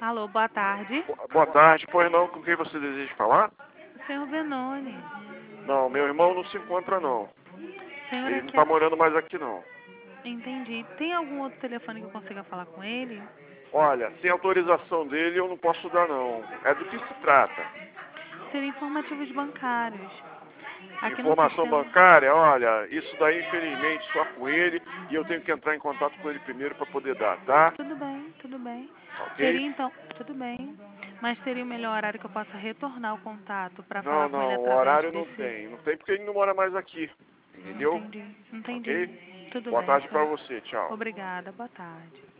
Alô, boa tarde. Boa tarde, pois não, com quem você deseja falar? Senhor Benoni. Não, meu irmão não se encontra não. Senhor, Ele não aqui está morando mais aqui não. entendi. Tem algum outro telefone que eu consiga falar com ele? Olha, sem autorização dele eu não posso dar não. É do que se trata? Seria informativos bancários. Aqui no Informação sistema. bancária, olha, isso daí infelizmente só com ele e eu tenho que entrar em contato com ele primeiro para poder dar, tá? Tudo bem, tudo bem. Ok? Seria então, tudo bem. Mas seria o melhor horário que eu possa retornar o contato para falar Não, com ele não, o através horário não desse. tem. Não tem porque ele não mora mais aqui. Entendeu? Entendi, entendi. Ok? Tudo Boa bem, tarde para senhor. você, tchau. Obrigada, boa tarde.